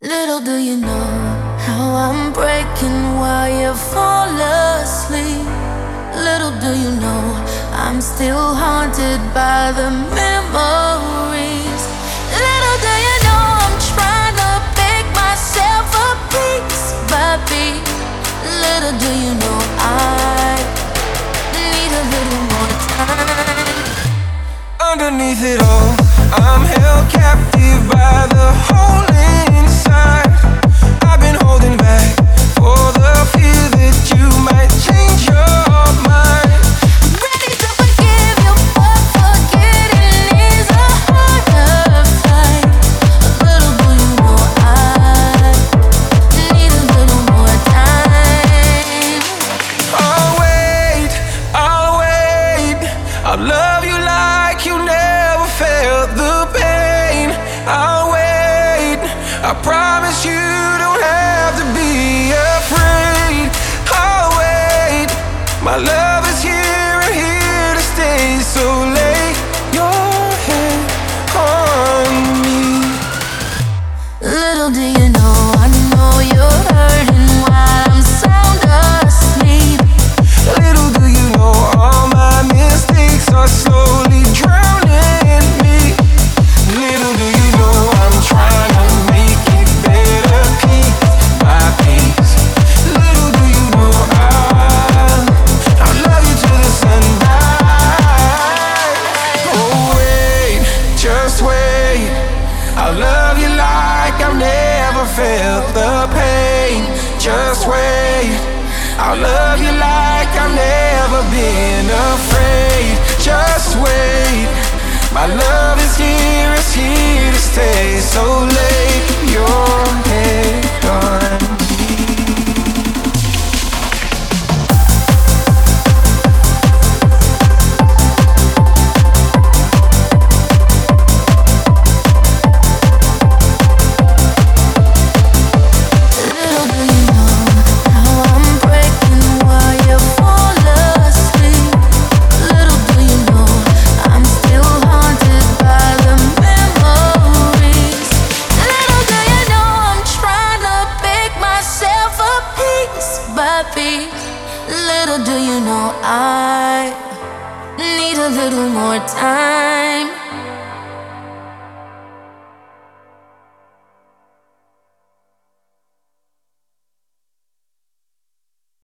Little do you know how I'm breaking while you fall asleep. Little do you know I'm still haunted by the memories. Little do you know I'm trying to pick myself up piece by piece. Little do you know I need a little more time. Underneath it all, I'm held captive by the hole inside. I've been holding back for the fear that you might change your mind. Ready to forgive you, but forgetting is a harder fight. Little do you know I need a little more time. I'll wait, I'll love you like you never felt the pain. I'll wait, I promise you don't have to be afraid. I'll wait, my love is here and here to stay. So lay your head on me. Little do you know I know you're hurting while I'm sound asleep. Little do you know all my mistakes are slowly drowning me. Little do you know I'm trying to make it better piece by piece. Little do you know I'll love you till the sunrise. Oh wait, just wait, I'll love you like I've never felt the pain. Just wait, I'll love you like I've never been afraid. Just wait, my love is here, it's here to stay. So lay your head on me. Little do you know how I'm breaking while you fall asleep. Little do you know I'm still haunted by the memories. Little do you know I'm trying to pick myself up piece by piece. Little do you know I need a little more time.